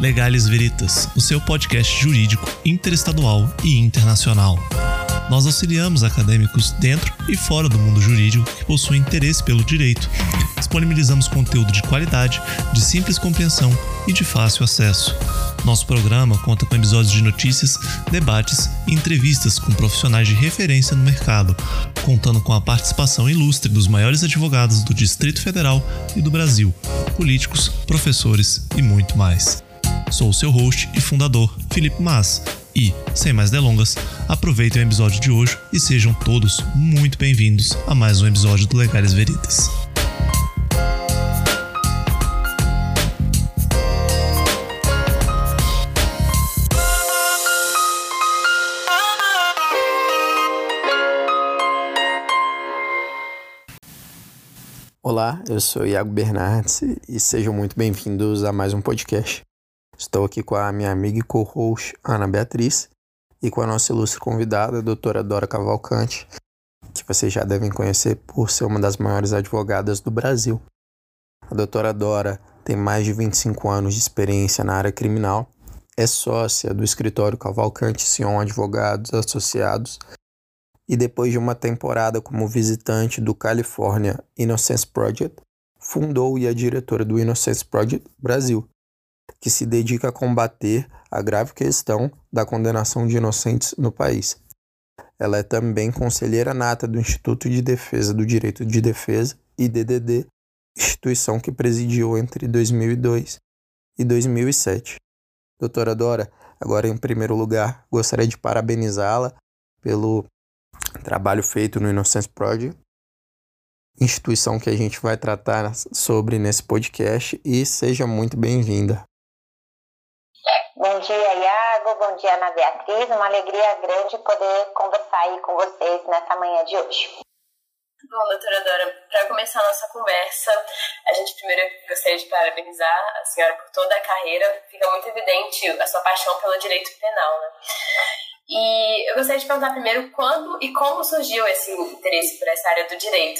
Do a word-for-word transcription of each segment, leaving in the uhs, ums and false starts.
Legales Veritas, o seu podcast jurídico interestadual e internacional. Nós auxiliamos acadêmicos dentro e fora do mundo jurídico que possuem interesse pelo direito. Disponibilizamos conteúdo de qualidade, de simples compreensão e de fácil acesso. Nosso programa conta com episódios de notícias, debates e entrevistas com profissionais de referência no mercado, contando com a participação ilustre dos maiores advogados do Distrito Federal e do Brasil, políticos, professores e muito mais. Sou o seu host e fundador, Felipe Mas, e, sem mais delongas, aproveitem o episódio de hoje e sejam todos muito bem-vindos a mais um episódio do Legales Veritas. Olá, eu sou Iago Bernardes e sejam muito bem-vindos a mais um podcast. Estou aqui com a minha amiga e co-host Ana Beatriz e com a nossa ilustre convidada, a doutora Dora Cavalcante, que vocês já devem conhecer por ser uma das maiores advogadas do Brasil. A doutora Dora tem mais de vinte e cinco anos de experiência na área criminal, é sócia do escritório Cavalcante Sion Advogados Associados e depois de uma temporada como visitante do California Innocence Project, fundou e é diretora do Innocence Project Brasil, que se dedica a combater a grave questão da condenação de inocentes no país. Ela é também conselheira nata do Instituto de Defesa do Direito de Defesa, I D D D, instituição que presidiu entre dois mil e dois e dois mil e sete. Doutora Dora, agora em primeiro lugar, gostaria de parabenizá-la pelo trabalho feito no Innocence Project, instituição que a gente vai tratar sobre nesse podcast, e seja muito bem-vinda. Bom dia, Iago. Bom dia, Ana Beatriz. Uma alegria grande poder conversar aí com vocês nessa manhã de hoje. Bom, doutora Dora, para começar a nossa conversa, a gente primeiro gostaria de parabenizar a senhora por toda a carreira. Fica muito evidente a sua paixão pelo direito penal, né? E eu gostaria de perguntar primeiro quando e como surgiu esse interesse por essa área do direito.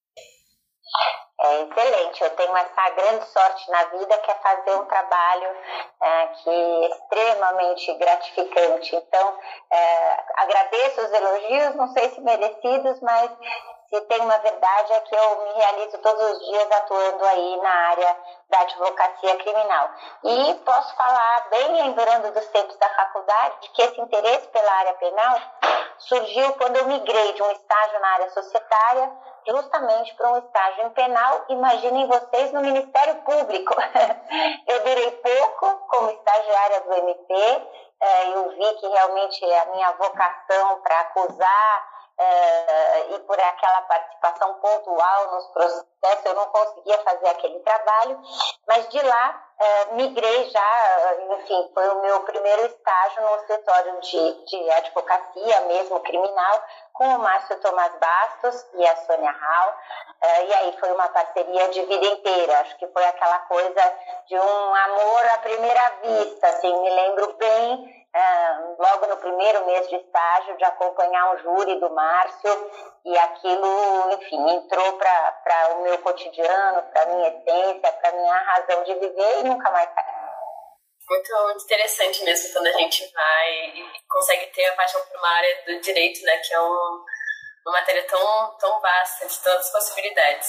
É excelente, eu tenho essa grande sorte na vida que é fazer um trabalho é, que é extremamente gratificante. Então, é, agradeço os elogios, não sei se merecidos, mas se tem uma verdade é que eu me realizo todos os dias atuando aí na área da advocacia criminal. E posso falar, bem lembrando dos tempos da faculdade, que esse interesse pela área penal surgiu quando eu migrei de um estágio na área societária justamente para um estágio em penal. Imaginem vocês no Ministério Público. Eu durei pouco como estagiária do M P, eu vi que realmente a minha vocação para acusar Uh, e por aquela participação pontual nos processos, eu não conseguia fazer aquele trabalho, mas de lá uh, migrei já, enfim, foi o meu primeiro estágio no escritório de, de advocacia, mesmo criminal, com o Márcio Tomás Bastos e a Sônia Hall, uh, e aí foi uma parceria de vida inteira, acho que foi aquela coisa de um amor à primeira vista, assim, me lembro bem, Uh, logo no primeiro mês de estágio, de acompanhar um júri do Márcio, e aquilo, enfim, entrou para o meu cotidiano, para a minha essência, para a minha razão de viver, e nunca mais saiu. Muito, muito interessante mesmo quando a gente vai e consegue ter a paixão por uma área do direito, né, que é um, uma matéria tão, tão vasta, de tantas possibilidades.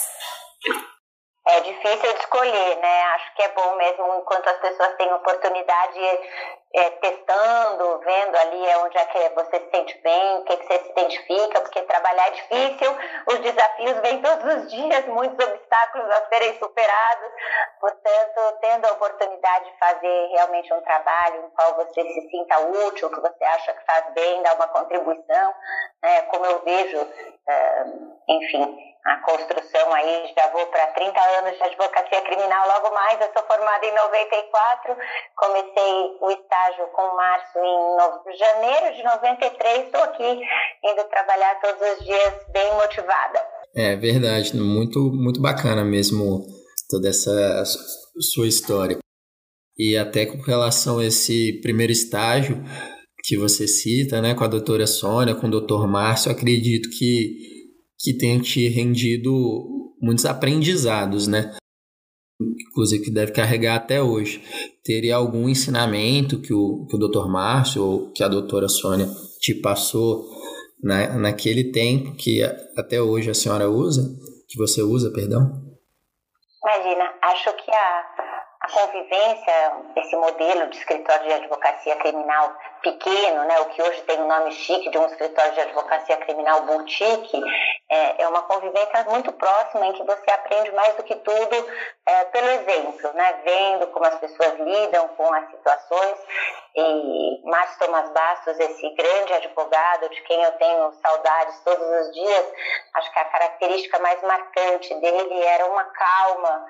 É difícil de escolher, né? Acho que é bom mesmo enquanto as pessoas têm oportunidade, é, testando, vendo ali onde é que você se sente bem, o que, que você se identifica, porque trabalhar é difícil, os desafios vêm todos os dias, muitos obstáculos a serem superados, portanto, tendo a oportunidade de fazer realmente um trabalho em qual você se sinta útil, que você acha que faz bem, dá uma contribuição, né? Como eu vejo, uh, enfim, a construção aí, já vou para trinta anos de advocacia criminal logo mais, eu sou formada em noventa e quatro, comecei o estágio com o Márcio em no... janeiro de noventa e três, estou aqui indo trabalhar todos os dias bem motivada. É verdade, muito, muito bacana mesmo toda essa sua história. E até com relação a esse primeiro estágio que você cita, né, com a doutora Sônia, com o doutor Márcio, acredito que que tenha te rendido muitos aprendizados, né? inclusive que deve carregar até hoje. Teria algum ensinamento que o, que o doutor Márcio ou que a doutora Sônia te passou na, naquele tempo que até hoje a senhora usa, que você usa, perdão? Imagina, acho que a, a convivência, esse modelo de escritório de advocacia criminal pequeno, né, o que hoje tem o nome chique de um escritório de advocacia criminal boutique, é, é uma convivência muito próxima em que você aprende mais do que tudo é, pelo exemplo, né, vendo como as pessoas lidam com as situações. E Márcio Tomás Bastos, esse grande advogado de quem eu tenho saudades todos os dias, acho que a característica mais marcante dele era uma calma,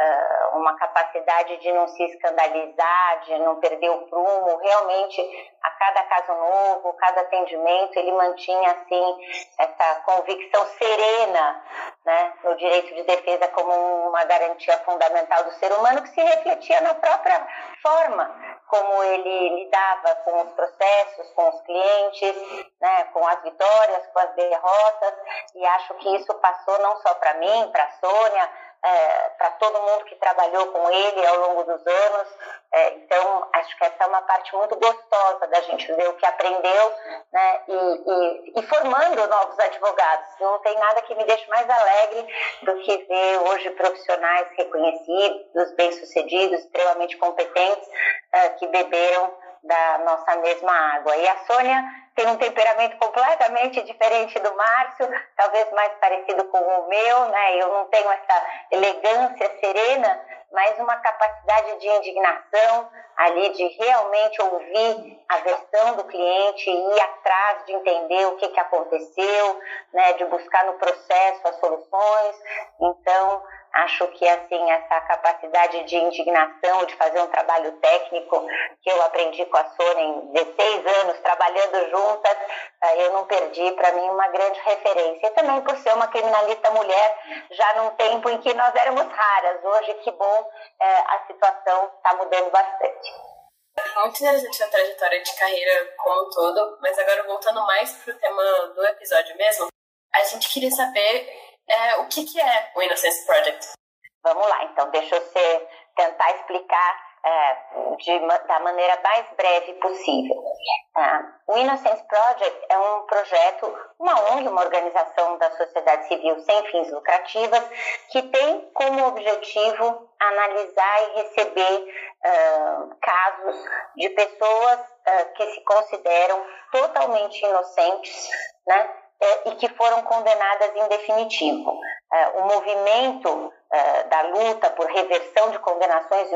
uma capacidade de não se escandalizar, de não perder o prumo. Realmente, a cada caso novo, cada atendimento, ele mantinha assim essa convicção serena, né, no direito de defesa como uma garantia fundamental do ser humano, que se refletia na própria forma como ele lidava com os processos, com os clientes, né, com as vitórias, com as derrotas. E acho que isso passou não só para mim, para a Sônia, É, para todo mundo que trabalhou com ele ao longo dos anos. É, então, acho que essa é uma parte muito gostosa da gente ver o que aprendeu, né, e, e, e formando novos advogados. Não tem nada que me deixe mais alegre do que ver hoje profissionais reconhecidos, bem-sucedidos, extremamente competentes, é, que beberam da nossa mesma água. E a Sônia tem um temperamento completamente diferente do Márcio, talvez mais parecido com o meu, né? Eu não tenho essa elegância serena, mas uma capacidade de indignação ali, de realmente ouvir a versão do cliente, ir atrás de entender o que, que aconteceu, né? De buscar no processo as soluções. Então, acho que assim, essa capacidade de indignação, de fazer um trabalho técnico que eu aprendi com a Sônia em dezesseis anos, trabalhando juntas, eu não perdi. Para mim, uma grande referência. E também por ser uma criminalista mulher, já num tempo em que nós éramos raras. Hoje, que bom, a situação está mudando bastante. Muito interessante a trajetória de carreira como um todo, mas agora voltando mais para o tema do episódio mesmo, a gente queria saber é, o que, que é o Innocence Project. Vamos lá, então, deixa eu ser, tentar explicar é, de, da maneira mais breve possível. Uh, o Innocence Project é um projeto, uma O N G, uma organização da sociedade civil sem fins lucrativas, que tem como objetivo analisar e receber uh, casos de pessoas uh, que se consideram totalmente inocentes, né, e que foram condenadas em definitivo. Uh, o movimento uh, da luta por reversão de condenações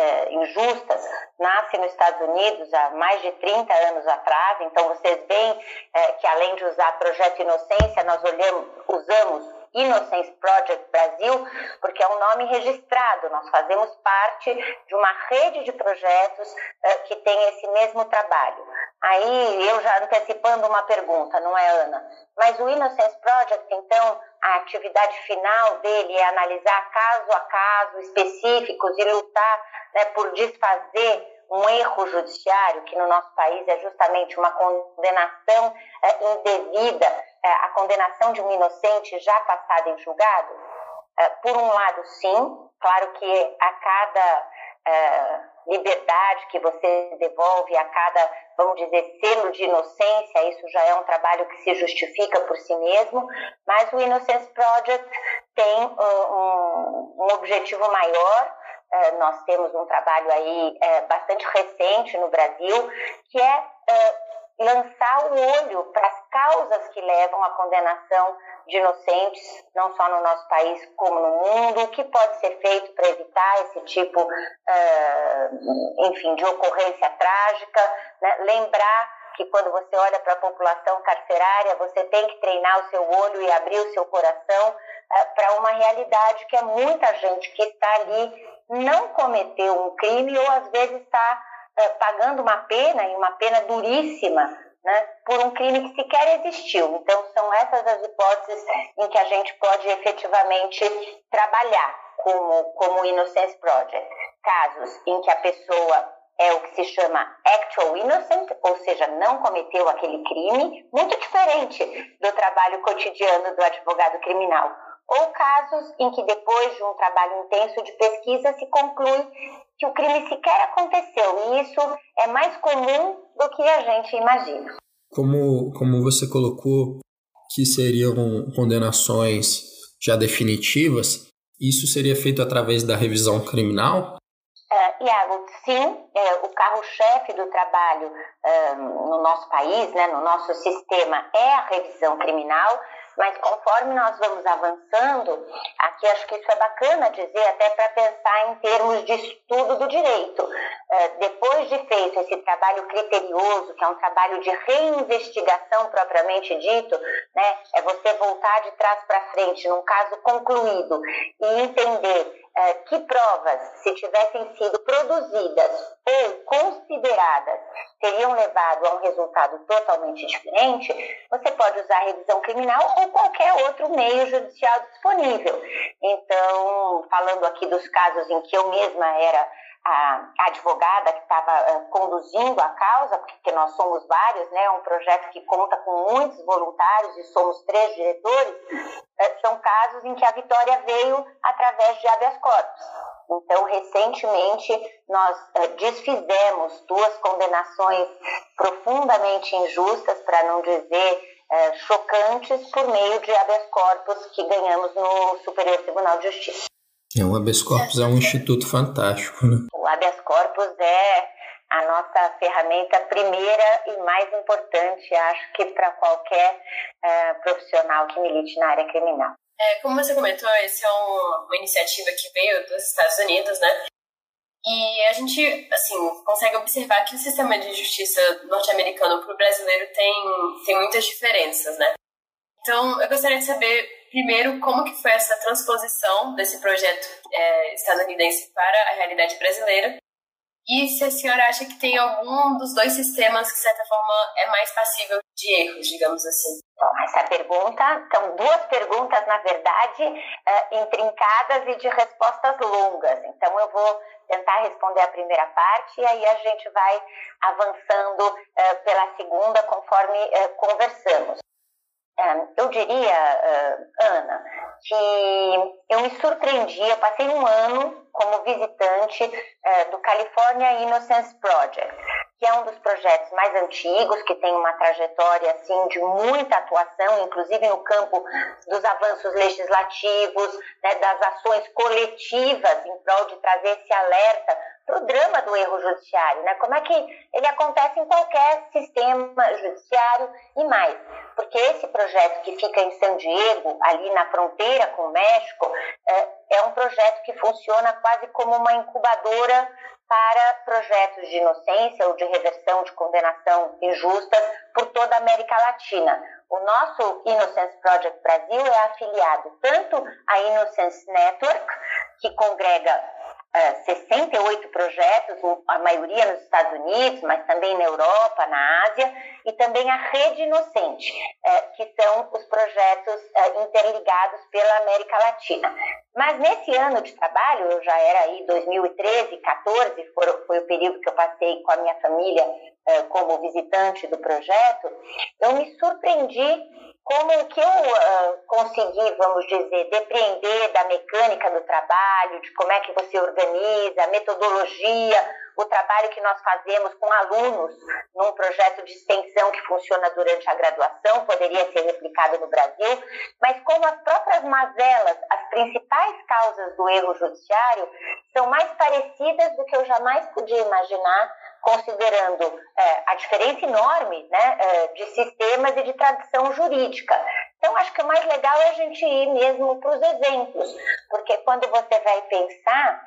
injustas nasce nos Estados Unidos há mais de trinta anos atrás. Então, vocês veem uh, que, além de usar Projeto Inocência, nós olhamos, usamos Innocence Project Brasil, porque é um nome registrado. Nós fazemos parte de uma rede de projetos uh, que tem esse mesmo trabalho. Aí, eu já antecipando uma pergunta, não é, Ana? Mas o Innocence Project, então, a atividade final dele é analisar caso a caso específicos e lutar, né, por desfazer um erro judiciário, que no nosso país é justamente uma condenação é, indevida, é, a condenação de um inocente já passado em julgado. É, por um lado, sim, claro que a cada é, liberdade que você devolve, a cada, vamos dizer, selo de inocência, isso já é um trabalho que se justifica por si mesmo, mas o Innocence Project tem um, um, um objetivo maior. Uh, nós temos um trabalho aí uh, bastante recente no Brasil, que é uh, lançar o olho para as causas que levam à condenação de inocentes, não só no nosso país como no mundo, o que pode ser feito para evitar esse tipo, uh, enfim, de ocorrência trágica, né? Lembrar que quando você olha para a população carcerária, você tem que treinar o seu olho e abrir o seu coração uh, para uma realidade que é muita gente que está ali, não cometeu um crime ou às vezes está uh, pagando uma pena, e uma pena duríssima, né, por um crime que sequer existiu. Então são essas as hipóteses em que a gente pode efetivamente trabalhar como, como o Innocence Project. Casos em que a pessoa é o que se chama actual innocent, ou seja, não cometeu aquele crime, muito diferente do trabalho cotidiano do advogado criminal. ou casos em que depois de um trabalho intenso de pesquisa se conclui que o crime sequer aconteceu, e isso é mais comum do que a gente imagina. Como, como você colocou que seriam condenações já definitivas, isso seria feito através da revisão criminal? Uh, Iago, sim, é, o carro-chefe do trabalho uh, no nosso país, né, no nosso sistema, é a revisão criminal, mas conforme nós vamos avançando, aqui acho que isso é bacana dizer, até para pensar em termos de estudo do direito. Uh, depois de feito esse trabalho criterioso, que é um trabalho de reinvestigação propriamente dito, né, é você voltar de trás para frente num caso concluído e entender uh, que provas, se tivessem sido produzidas ou consideradas, teriam levado a um resultado totalmente diferente, você pode usar a revisão criminal ou qualquer outro meio judicial disponível. Então, falando aqui dos casos em que eu mesma era a advogada que estava uh, conduzindo a causa, porque nós somos vários, né, é um projeto que conta com muitos voluntários e somos três diretores, uh, são casos em que a vitória veio através de habeas corpus. Então, recentemente, nós uh, desfizemos duas condenações profundamente injustas, para não dizer uh, chocantes, por meio de habeas corpus que ganhamos no Superior Tribunal de Justiça. É, o habeas corpus é um instituto fantástico, né? O habeas corpus é a nossa ferramenta primeira e mais importante, acho que para qualquer uh, profissional que milite na área criminal. É, como você comentou, essa é um, uma iniciativa que veio dos Estados Unidos, né? E a gente, assim, consegue observar que o sistema de justiça norte-americano para o brasileiro tem, tem muitas diferenças, né? Então, eu gostaria de saber, primeiro, como que foi essa transposição desse projeto é, estadunidense para a realidade brasileira, e se a senhora acha que tem algum dos dois sistemas que, de certa forma, é mais passível de erros, digamos assim. Bom, essa pergunta, são duas perguntas, na verdade, uh, intrincadas e de respostas longas. Então, eu vou tentar responder a primeira parte e aí a gente vai avançando uh, pela segunda conforme uh, conversamos. Um, eu diria, uh, Ana, que eu me surpreendi, eu passei um ano como visitante uh, do California Innocence Project, que é um dos projetos mais antigos, que tem uma trajetória assim, de muita atuação, inclusive no campo dos avanços legislativos, né, das ações coletivas em prol de trazer esse alerta para o drama do erro judiciário, né? Como é que ele acontece em qualquer sistema judiciário e mais. Porque esse projeto que fica em San Diego, ali na fronteira com o México, é, é um projeto que funciona quase como uma incubadora para projetos de inocência ou de reversão de condenação injustas por toda a América Latina. O nosso Innocence Project Brasil é afiliado tanto à Innocence Network, que congrega Uh, sessenta e oito projetos, a maioria nos Estados Unidos, mas também na Europa, na Ásia, e também a Rede Inocente, uh, que são os projetos uh, interligados pela América Latina. Mas nesse ano de trabalho, eu já era aí dois mil e treze, quatorze, foi, foi o período que eu passei com a minha família uh, como visitante do projeto, eu me surpreendi como o que eu uh, consegui, vamos dizer, depreender da mecânica do trabalho, de como é que você organiza, a metodologia, o trabalho que nós fazemos com alunos num projeto de extensão que funciona durante a graduação, poderia ser replicado no Brasil, mas como as próprias mazelas, as principais causas do erro judiciário, são mais parecidas do que eu jamais podia imaginar, considerando é, a diferença enorme, né, é, de sistemas e de tradição jurídica. Então, acho que o mais legal é a gente ir mesmo para os exemplos, porque quando você vai pensar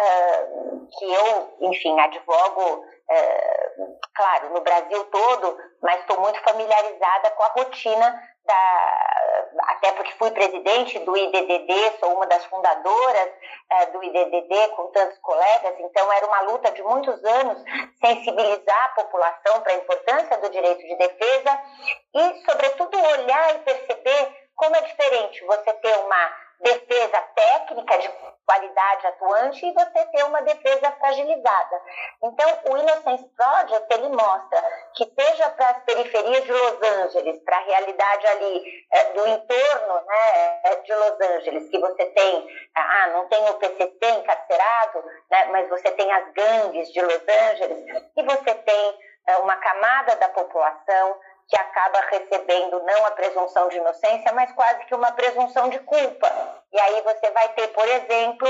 uh, que eu, enfim, advogo, uh, claro, no Brasil todo, mas estou muito familiarizada com a rotina da, até porque fui presidente do I D D D, sou uma das fundadoras uh, do I D D D com tantos colegas, então era uma luta de muitos anos sensibilizar a população para a importância do direito de defesa e, sobretudo, olhar e perceber como é diferente você ter uma defesa técnica de qualidade atuante e você ter uma defesa fragilizada. Então, o Innocence Project, ele mostra que seja para as periferias de Los Angeles, para a realidade ali é, do entorno, né, de Los Angeles, que você tem, ah, não tem o P C C encarcerado, né, mas você tem as gangues de Los Angeles, e você tem é, uma camada da população que acaba recebendo não a presunção de inocência, mas quase que uma presunção de culpa. E aí você vai ter, por exemplo,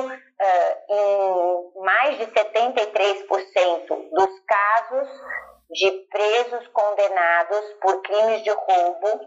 em mais de setenta e três por cento dos casos de presos condenados por crimes de roubo,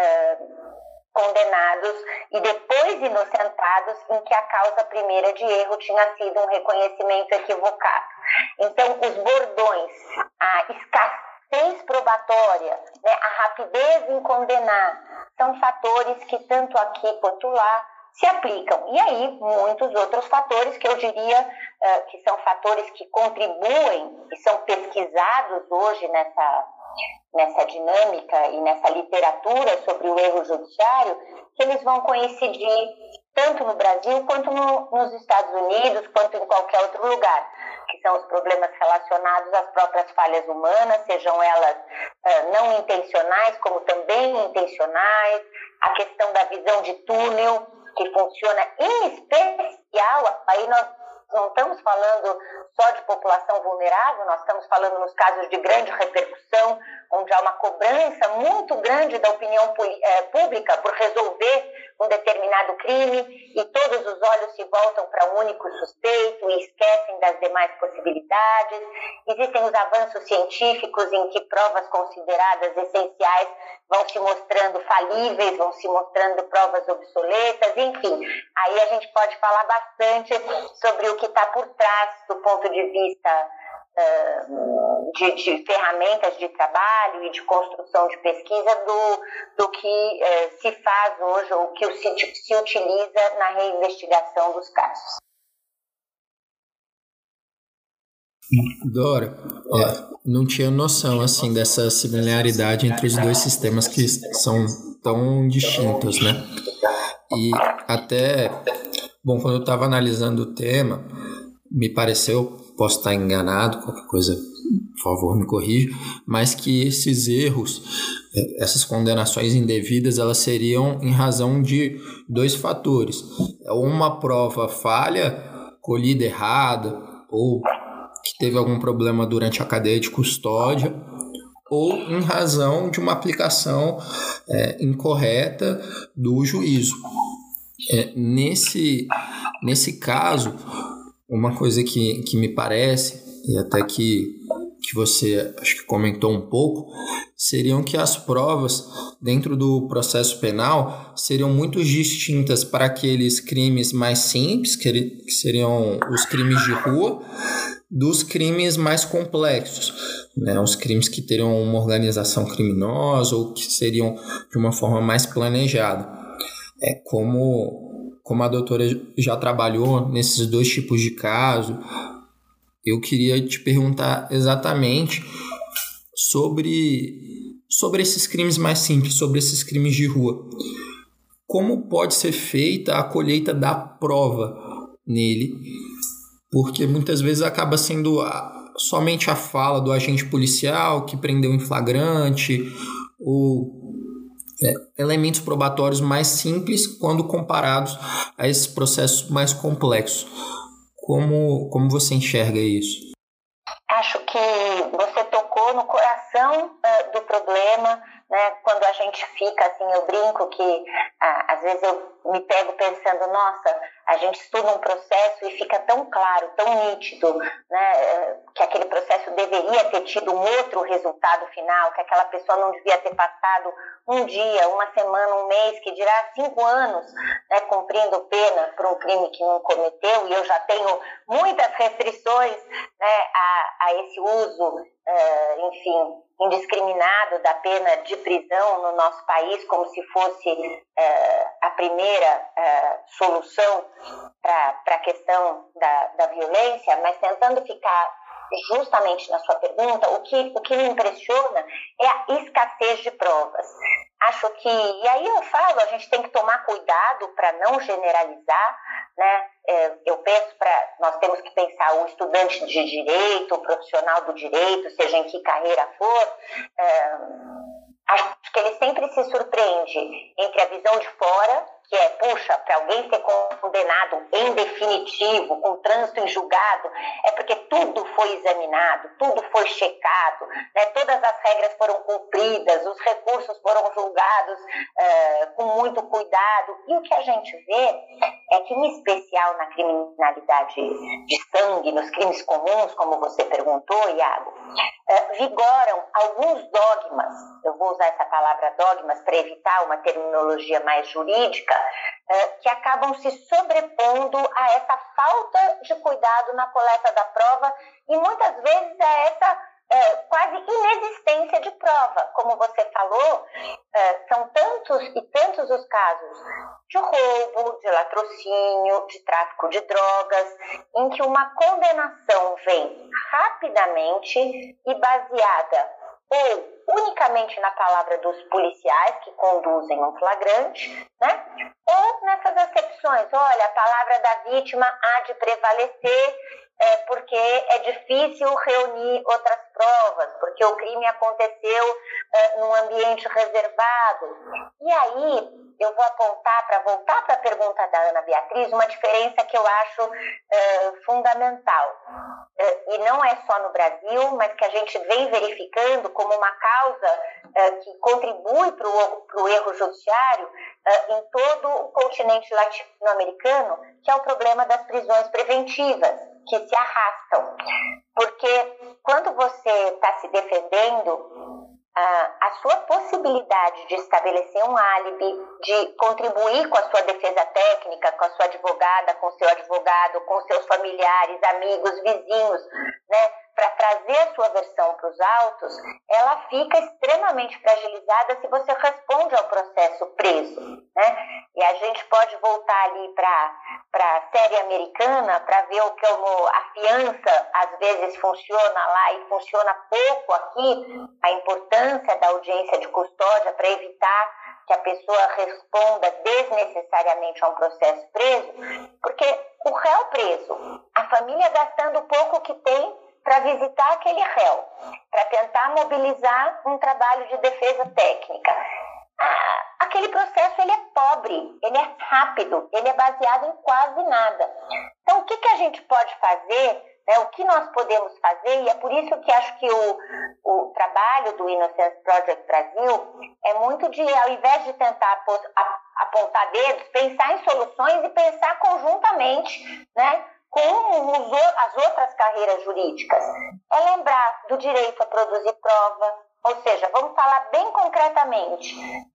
condenados e depois inocentados em que a causa primeira de erro tinha sido um reconhecimento equivocado. Então, os bordões, a escassez probatória, né, a rapidez em condenar, são fatores que tanto aqui quanto lá se aplicam. E aí, muitos outros fatores que eu diria uh, que são fatores que contribuem e são pesquisados hoje nessa, nessa dinâmica e nessa literatura sobre o erro judiciário, que eles vão coincidir tanto no Brasil quanto no, nos Estados Unidos, quanto em qualquer outro lugar, que são os problemas relacionados às próprias falhas humanas, sejam elas uh, não intencionais como também intencionais, a questão da visão de túnel, que funciona em especial, aí nós não estamos falando só de população vulnerável, nós estamos falando nos casos de grande repercussão, onde há uma cobrança muito grande da opinião pública por resolver um determinado crime e todos os olhos se voltam para um único suspeito e esquecem das demais possibilidades. Existem os avanços científicos em que provas consideradas essenciais vão se mostrando falíveis, vão se mostrando provas obsoletas, enfim. Aí a gente pode falar bastante sobre o que está por trás do ponto de vista uh, de, de ferramentas de trabalho e de construção de pesquisa do, do que uh, se faz hoje ou que se, se utiliza na reinvestigação dos casos. Dora, é, não tinha noção assim dessa similaridade entre os dois sistemas que são tão distintos, né? E até, bom, quando eu estava analisando o tema, me pareceu, posso estar enganado, qualquer coisa, por favor, me corrija, mas que esses erros, essas condenações indevidas, elas seriam em razão de dois fatores. Uma prova falha, colhida errada, ou que teve algum problema durante a cadeia de custódia, ou em razão de uma aplicação é, incorreta do juízo. É, nesse, nesse caso, uma coisa que, que me parece, e até que, que você acho que comentou um pouco, seriam que as provas dentro do processo penal seriam muito distintas para aqueles crimes mais simples, que, que seriam os crimes de rua, dos crimes mais complexos, né? Os crimes que teriam uma organização criminosa ou que seriam de uma forma mais planejada. É como, como a doutora já trabalhou nesses dois tipos de caso, eu queria te perguntar exatamente sobre, sobre esses crimes mais simples, sobre esses crimes de rua. Como pode ser feita a colheita da prova nele? Porque muitas vezes acaba sendo a, somente a fala do agente policial que prendeu em flagrante, ou é, elementos probatórios mais simples quando comparados a esses processos mais complexos. Como, como você enxerga isso? Acho que você tocou no coração uh, do problema, né? Quando a gente fica assim, eu brinco que uh, às vezes eu me pego pensando, nossa, a gente estuda um processo e fica tão claro, tão nítido, né, que aquele processo deveria ter tido um outro resultado final, que aquela pessoa não devia ter passado um dia, uma semana, um mês, que dirá cinco anos, né, cumprindo pena por um crime que não cometeu, e eu já tenho muitas restrições, né, a, a esse uso, uh, enfim, indiscriminado da pena de prisão no nosso país, como se fosse uh, a primeira uh, solução para a questão da, da violência, mas tentando ficar justamente na sua pergunta, o que, o que me impressiona é a escassez de provas. Acho que, e aí eu falo, a gente tem que tomar cuidado para não generalizar, né? Eu penso para, nós temos que pensar o estudante de direito, o profissional do direito, seja em que carreira for, é, acho que ele sempre se surpreende entre a visão de fora, que é, puxa, para alguém ser condenado em definitivo, com trânsito em julgado, é porque tudo foi examinado, tudo foi checado, né? Todas as regras foram cumpridas, os recursos foram julgados uh, com muito cuidado. E o que a gente vê é que, em especial na criminalidade de sangue, nos crimes comuns, como você perguntou, Iago, uh, vigoram alguns dogmas, eu vou usar essa palavra dogmas para evitar uma terminologia mais jurídica, que acabam se sobrepondo a essa falta de cuidado na coleta da prova e muitas vezes a essa é, quase inexistência de prova. Como você falou, é, são tantos e tantos os casos de roubo, de latrocínio, de tráfico de drogas, em que uma condenação vem rapidamente e baseada ou unicamente na palavra dos policiais que conduzem um flagrante, né? Ou nessas acepções, olha, a palavra da vítima há de prevalecer é, porque é difícil reunir outras provas, porque o crime aconteceu é, num ambiente reservado. E aí eu vou apontar, para voltar para a pergunta da Ana Beatriz, uma diferença que eu acho é, fundamental. É, e não é só no Brasil, mas que a gente vem verificando como uma causa é, que contribui para o erro judiciário é, em todo o continente latino-americano, que é o problema das prisões preventivas, que se arrastam. Porque quando você está se defendendo, a sua possibilidade de estabelecer um álibi, de contribuir com a sua defesa técnica, com a sua advogada, com o seu advogado, com seus familiares, amigos, vizinhos, né, para trazer a sua versão para os autos, ela fica extremamente fragilizada se você responde ao processo preso, né? E a gente pode voltar ali para a série americana para ver o que como a fiança às vezes funciona lá e funciona pouco aqui, a importância da audiência de custódia para evitar que a pessoa responda desnecessariamente a um processo preso, porque o réu preso, a família gastando o pouco que tem para visitar aquele réu, para tentar mobilizar um trabalho de defesa técnica. Ah, aquele processo ele é pobre, ele é rápido, ele é baseado em quase nada. Então, o que, que a gente pode fazer, né, o que nós podemos fazer, e é por isso que acho que o, o trabalho do Innocence Project Brasil é muito de, ao invés de tentar apontar dedos, pensar em soluções e pensar conjuntamente, né, com os, as outras carreiras jurídicas. É lembrar do direito a produzir prova, ou seja, vamos falar bem concretamente.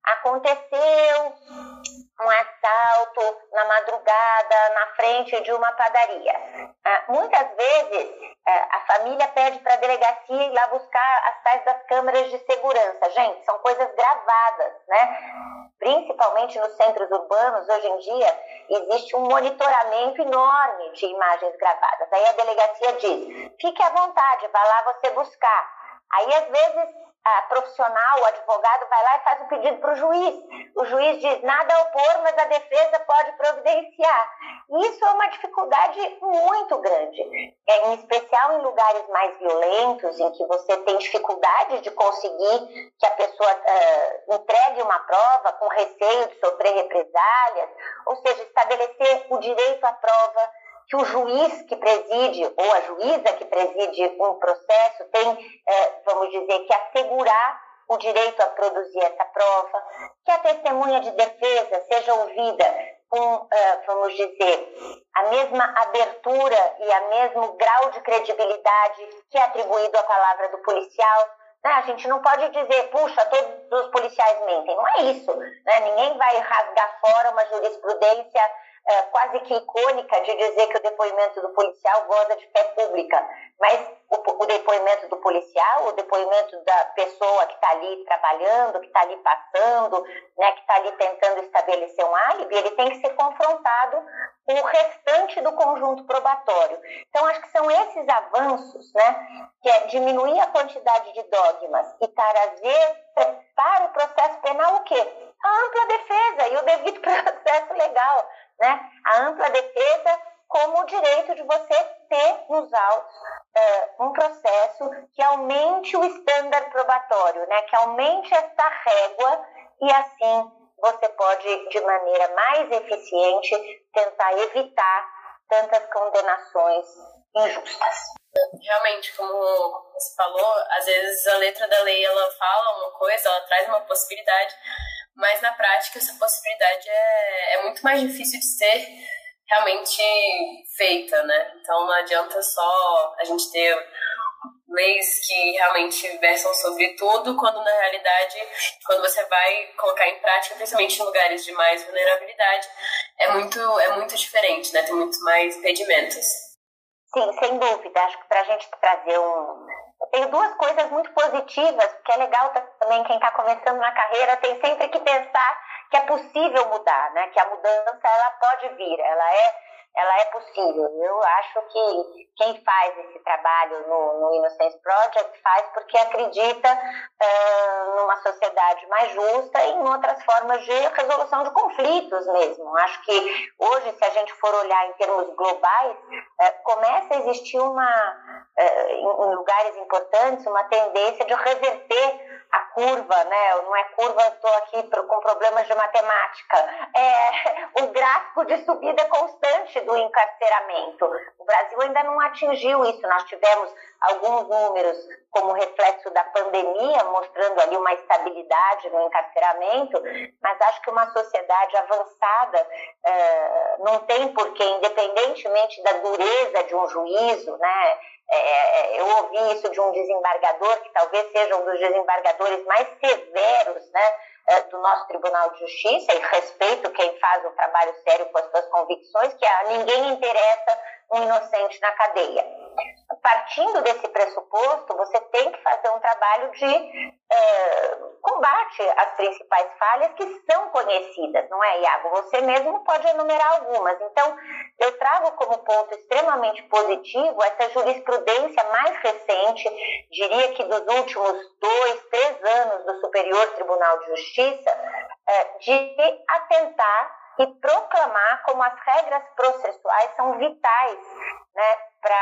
Aconteceu um assalto na madrugada na frente de uma padaria. Ah, muitas vezes ah, a família pede para a delegacia ir lá buscar as tais das câmeras de segurança. Gente, são coisas gravadas, né? Principalmente nos centros urbanos, hoje em dia, existe um monitoramento enorme de imagens gravadas. Aí a delegacia diz, fique à vontade, vai lá você buscar. Aí, às vezes, a profissional, o advogado, vai lá e faz um pedido para o juiz. O juiz diz, nada a opor, mas a defesa pode providenciar. Isso é uma dificuldade muito grande, em especial em lugares mais violentos, em que você tem dificuldade de conseguir que a pessoa uh, entregue uma prova com receio de sofrer represálias, ou seja, estabelecer o direito à prova, que o juiz que preside, ou a juíza que preside um processo tem, eh, vamos dizer, que assegurar o direito a produzir essa prova, que a testemunha de defesa seja ouvida com, eh, vamos dizer, a mesma abertura e o mesmo grau de credibilidade que é atribuído à palavra do policial. Né? A gente não pode dizer, puxa, todos os policiais mentem. Não é isso. Né? Ninguém vai rasgar fora uma jurisprudência É, quase que icônica de dizer que o depoimento do policial goza de fé pública, mas o, o depoimento do policial, o depoimento da pessoa que está ali trabalhando, que está ali passando, né, que está ali tentando estabelecer um álibi, ele tem que ser confrontado com o restante do conjunto probatório. Então, acho que são esses avanços, né, que é diminuir a quantidade de dogmas e trazer para o processo penal o quê? A ampla defesa e o devido processo legal, né? A ampla defesa como o direito de você ter nos autos uh, um processo que aumente o estándar probatório, né? Que aumente esta régua e assim você pode, de maneira mais eficiente, tentar evitar tantas condenações injustas. Realmente, como você falou, às vezes a letra da lei ela fala uma coisa, ela traz uma possibilidade, mas na prática essa possibilidade é, é muito mais difícil de ser realmente feita, né? Então não adianta só a gente ter leis que realmente versam sobre tudo, quando na realidade, quando você vai colocar em prática, principalmente em lugares de mais vulnerabilidade, é muito, é muito diferente, né? Tem muito mais impedimentos. Sim, sem dúvida. Acho que para a gente trazer um... Eu tenho duas coisas muito positivas, porque é legal também quem está começando na carreira tem sempre que pensar que é possível mudar, né? Que a mudança ela pode vir, ela é, ela é possível. Eu acho que quem faz esse trabalho no, no Innocence Project faz porque acredita uh, numa sociedade mais justa e em outras formas de resolução de conflitos mesmo. Acho que hoje, se a gente for olhar em termos globais, uh, começa a existir uma, uh, em, em lugares importantes, uma tendência de reverter a curva, né? Não é curva, estou aqui com problemas de matemática. É o gráfico de subida constante do encarceramento. O Brasil ainda não atingiu isso. Nós tivemos alguns números como reflexo da pandemia, mostrando ali uma estabilidade no encarceramento, mas acho que uma sociedade avançada é, não tem porquê, independentemente da dureza de um juízo, né? É, eu ouvi isso de um desembargador, que talvez seja um dos desembargadores mais severos, né, do nosso Tribunal de Justiça, e respeito quem faz um trabalho sério com as suas convicções, que a ninguém interessa um inocente na cadeia. Partindo desse pressuposto, você tem que fazer um trabalho de é, combate às principais falhas que são conhecidas, não é, Iago? Você mesmo pode enumerar algumas. Então, eu trago como ponto extremamente positivo essa jurisprudência mais recente, diria que dos últimos dois, três anos do Superior Tribunal de Justiça, é, de atentar e proclamar como as regras processuais são vitais, né,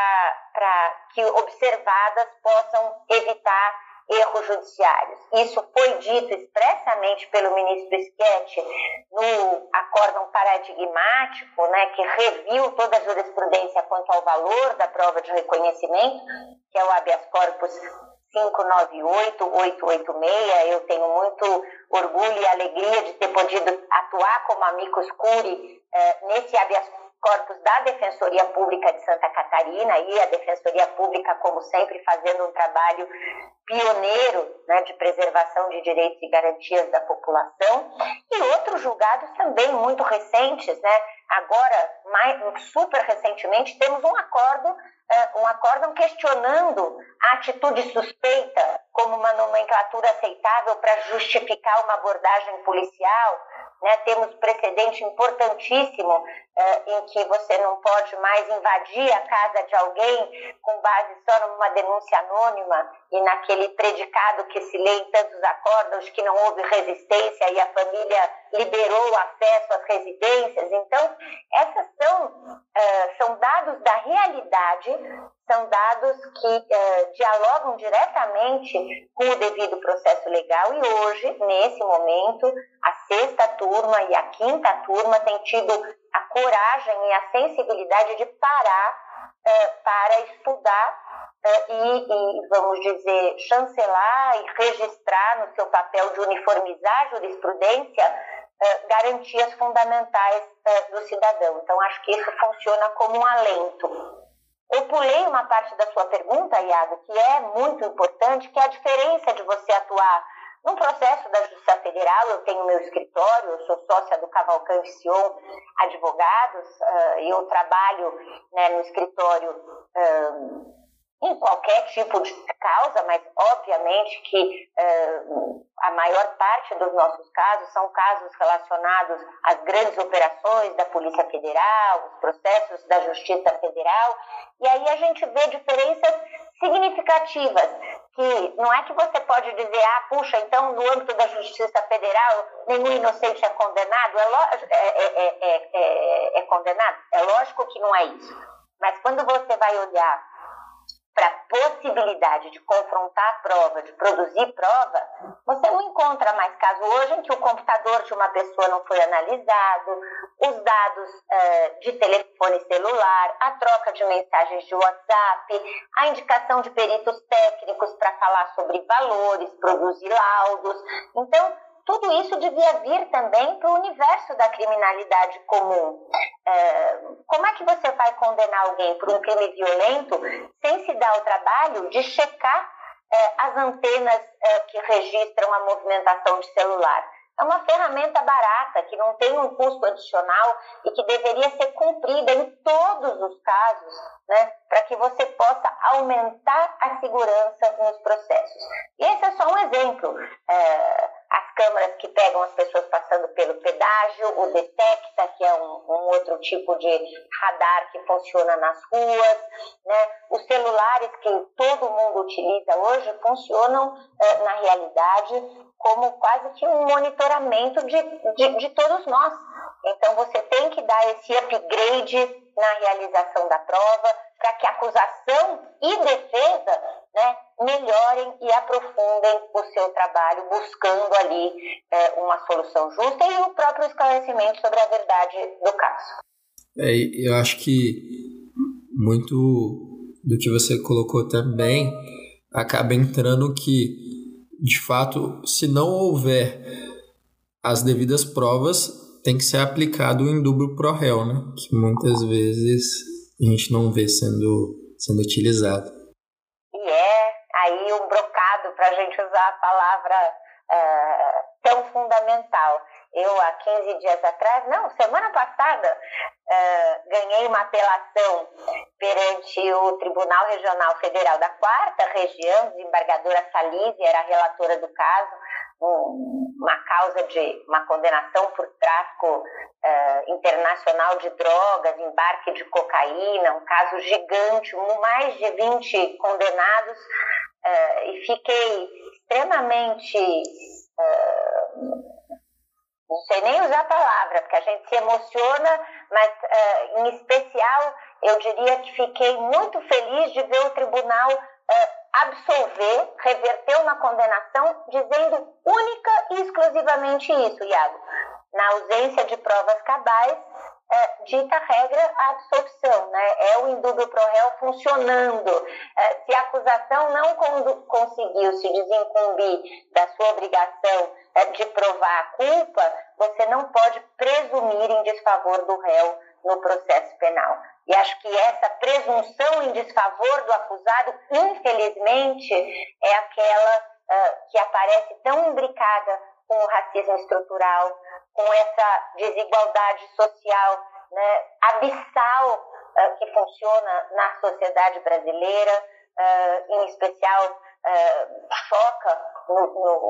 para que observadas possam evitar erros judiciários. Isso foi dito expressamente pelo ministro Schietti no acórdão paradigmático, né, que reviu toda a jurisprudência quanto ao valor da prova de reconhecimento, que é o habeas corpus cinco nove oito, oito oito seis. Eu tenho muito orgulho e alegria de ter podido atuar como amicus curiae eh, nesse habeas corpus da Defensoria Pública de Santa Catarina, e a Defensoria Pública, como sempre, fazendo um trabalho pioneiro, né, de preservação de direitos e garantias da população, e outros julgados também muito recentes, né? Agora, mais, super recentemente, temos um acórdão, um acórdão questionando a atitude suspeita como uma nomenclatura aceitável para justificar uma abordagem policial, né? Temos precedente importantíssimo uh, em que você não pode mais invadir a casa de alguém com base só numa denúncia anônima e naquele predicado que se lê em tantos acórdãos que não houve resistência e a família liberou o acesso às residências. Então, essas são, uh, são dados da realidade, são dados que uh, dialogam diretamente com o devido processo legal, e hoje, nesse momento, a sexta turma e a quinta turma têm tido a coragem e a sensibilidade de parar uh, para estudar uh, e, e, vamos dizer, chancelar e registrar no seu papel de uniformizar a jurisprudência uh, garantias fundamentais uh, do cidadão. Então, acho que isso funciona como um alento. Eu pulei uma parte da sua pergunta, Iago, que é muito importante, que é a diferença de você atuar num processo da Justiça Federal. Eu tenho meu escritório, eu sou sócia do Cavalcante Sion Advogados, uh, eu trabalho, né, no escritório uh, em qualquer tipo de causa, mas obviamente que uh, a maior parte dos nossos casos são casos relacionados às grandes operações da Polícia Federal, os processos da Justiça Federal, e aí a gente vê diferenças significativas, que não é que você pode dizer, ah, puxa, então no âmbito da Justiça Federal nenhum inocente é condenado, é, lo- é, é, é, é, é condenado? É lógico que não é isso, mas quando você vai olhar para a possibilidade de confrontar a prova, de produzir prova, você não encontra mais caso hoje em que o computador de uma pessoa não foi analisado, os dados uh, de telefone celular, a troca de mensagens de WhatsApp, a indicação de peritos técnicos para falar sobre valores, produzir laudos. Então, tudo isso devia vir também para o universo da criminalidade comum. É, como é que você vai condenar alguém por um crime violento sem se dar o trabalho de checar é, as antenas é, que registram a movimentação de celular? É uma ferramenta barata, que não tem um custo adicional e que deveria ser cumprida em todos os casos, né, para que você possa aumentar a segurança nos processos. E esse é só um exemplo. É, as câmeras que pegam as pessoas passando pelo pedágio, o Detecta, que é um, um outro tipo de radar que funciona nas ruas, né? Os celulares que todo mundo utiliza hoje funcionam, é, na realidade, como quase que um monitoramento de, de, de todos nós. Então, você tem que dar esse upgrade na realização da prova para que acusação e defesa, né, melhorem e aprofundem o seu trabalho, buscando ali é, uma solução justa e o próprio esclarecimento sobre a verdade do caso. É, eu acho que muito do que você colocou também acaba entrando que, de fato, se não houver as devidas provas, tem que ser aplicado o indúbio pro réu, né? Que muitas vezes a gente não vê sendo, sendo utilizado. E é aí um brocado, para a gente usar a palavra uh, tão fundamental. Eu, há quinze dias atrás, não, semana passada, uh, ganhei uma apelação perante o Tribunal Regional Federal da Quarta Região, desembargadora Salise era a relatora do caso, um, uma causa de uma condenação por tráfico uh, internacional de drogas, embarque de cocaína, um caso gigante, mais de vinte condenados, uh, e fiquei extremamente... Uh, não sei nem usar a palavra, porque a gente se emociona, mas uh, em especial eu diria que fiquei muito feliz de ver o tribunal uh, absolver, reverter uma condenação, dizendo única e exclusivamente isso, Iago. Na ausência de provas cabais, uh, dita regra a absolvição, né? É o indúbio pro réu funcionando. Uh, se a acusação não con- conseguiu se desincumbir da sua obrigação de provar a culpa, você não pode presumir em desfavor do réu no processo penal. E acho que essa presunção em desfavor do acusado, infelizmente, é aquela uh, que aparece tão imbricada com o racismo estrutural, com essa desigualdade social, né, abissal uh, que funciona na sociedade brasileira, uh, em especial uh, choca No,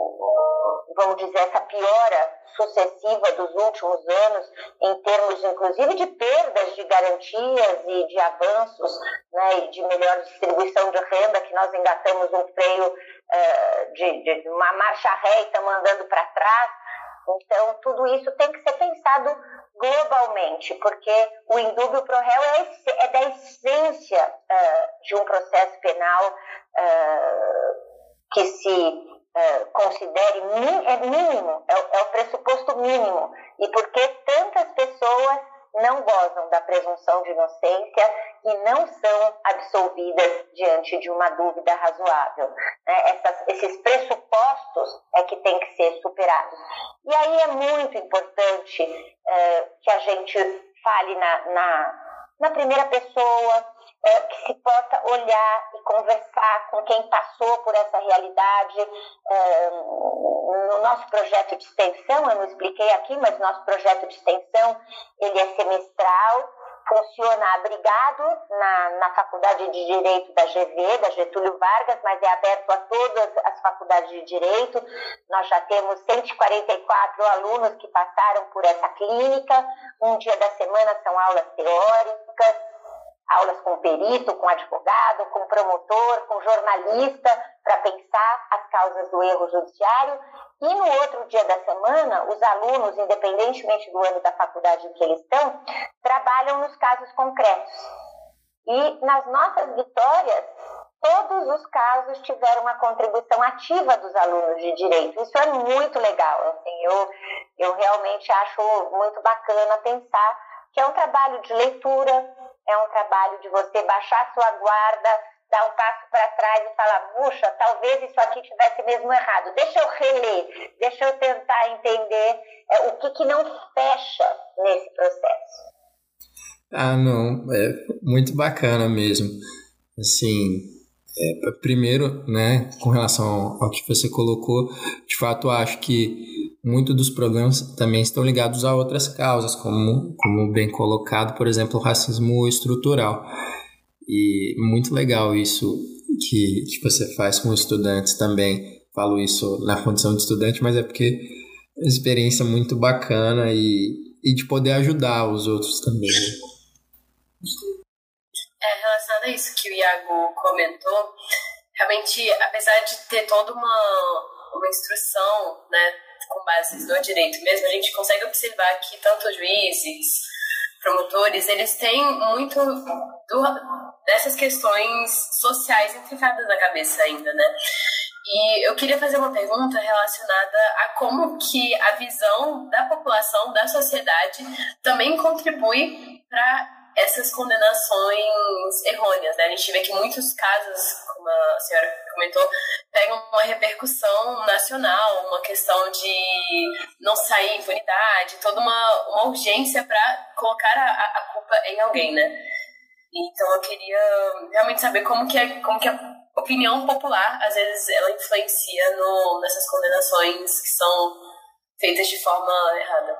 no, vamos dizer, essa piora sucessiva dos últimos anos, em termos, inclusive, de perdas de garantias e de avanços, né, e de melhor distribuição de renda, que nós engatamos um freio uh, de, de uma marcha ré e estamos andando para trás. Então, tudo isso tem que ser pensado globalmente, porque o indúbio pro réu é, é da essência uh, de um processo penal uh, que se Uh, considere min, é mínimo, é, é o pressuposto mínimo, e porque tantas pessoas não gozam da presunção de inocência e não são absolvidas diante de uma dúvida razoável. Né? Essas, esses pressupostos é que têm que ser superados. E aí é muito importante uh, que a gente fale na, na, na primeira pessoa, É, que se possa olhar e conversar com quem passou por essa realidade. É, no nosso projeto de extensão, eu não expliquei aqui, mas nosso projeto de extensão ele é semestral, funciona abrigado na, na Faculdade de Direito da G V, da Getúlio Vargas, mas é aberto a todas as faculdades de Direito. Nós já temos cento e quarenta e quatro alunos que passaram por essa clínica. Um dia da semana são aulas teóricas, aulas com perito, com advogado, com promotor, com jornalista, para pensar as causas do erro judiciário. E no outro dia da semana, os alunos, independentemente do ano da faculdade em que eles estão, trabalham nos casos concretos. E nas nossas vitórias, todos os casos tiveram uma contribuição ativa dos alunos de direito. Isso é muito legal. Assim, eu, eu realmente acho muito bacana pensar que é um trabalho de leitura, é um trabalho de você baixar sua guarda, dar um passo para trás e falar, puxa, talvez isso aqui tivesse mesmo errado. Deixa eu reler, deixa eu tentar entender é, o que, que não fecha nesse processo. Ah, não, é muito bacana mesmo. Assim, é, primeiro, né, com relação ao que você colocou, de fato, acho que muitos dos problemas também estão ligados a outras causas, como, como bem colocado, por exemplo, o racismo estrutural. E muito legal isso que, que você faz com estudantes também. Falo isso na condição de estudante, mas é porque é uma experiência muito bacana e, e de poder ajudar os outros também. É, relacionado a isso que o Iago comentou, realmente, apesar de ter toda uma, uma instrução, né, com bases no direito mesmo, a gente consegue observar que tanto juízes, promotores, eles têm muito do, dessas questões sociais intricadas na cabeça ainda, né? E eu queria fazer uma pergunta relacionada a como que a visão da população, da sociedade, também contribui para essas condenações errôneas, né? A gente vê que muitos casos, como a senhora comentou, pegam uma repercussão nacional, uma questão de não sair impunidade, toda uma, uma urgência para colocar a, a culpa em alguém, né? Então eu queria realmente saber como que, é, como que a opinião popular, às vezes, ela influencia no, nessas condenações que são feitas de forma errada.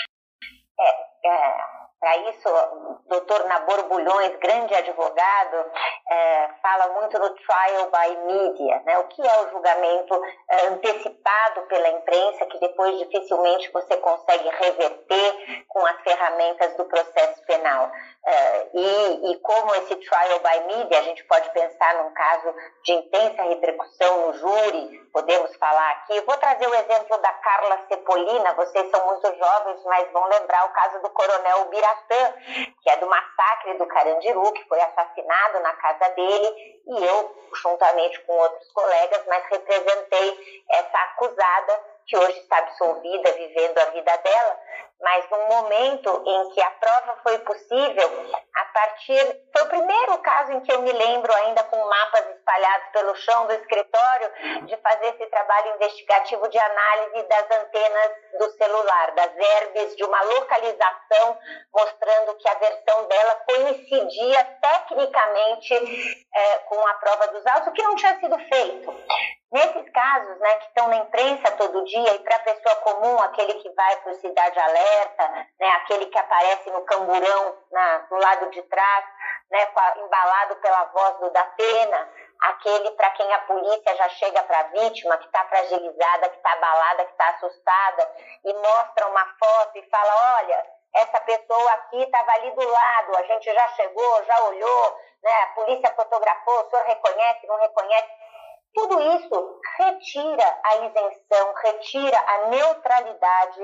É, é... Para isso, o doutor Nabor Bulhões, grande advogado, é, fala muito no trial by media, né? O que é o julgamento é, antecipado pela imprensa, que depois dificilmente você consegue reverter com as ferramentas do processo penal. É, e, e como esse trial by media, a gente pode pensar num caso de intensa repercussão no júri, podemos falar aqui. Eu vou trazer o exemplo da Carla Cepolina, vocês são muito jovens, mas vão lembrar o caso do coronel Biratã, que é do massacre do Carandiru, que foi assassinado na casa dele, e eu, juntamente com outros colegas, mas representei essa acusada, que hoje está absolvida, vivendo a vida dela, mas num momento em que a prova foi possível, a partir... Foi o primeiro caso em que eu me lembro, ainda com mapas espalhados pelo chão do escritório, de fazer esse trabalho investigativo de análise das antenas do celular, das herbes, de uma localização, mostrando que a versão dela coincidia tecnicamente é, com a prova dos autos, o que não tinha sido feito. Nesses casos, né, que estão na imprensa todo dia, e para a pessoa comum, aquele que vai para o Cidade Alerta, né, aquele que aparece no camburão na, do lado de trás, né, embalado pela voz do Datena, aquele para quem a polícia já chega para a vítima, que está fragilizada, que está abalada, que está assustada, e mostra uma foto e fala, olha, essa pessoa aqui estava ali do lado, a gente já chegou, já olhou, né, a polícia fotografou, o senhor reconhece, não reconhece? Tudo isso retira a isenção, retira a neutralidade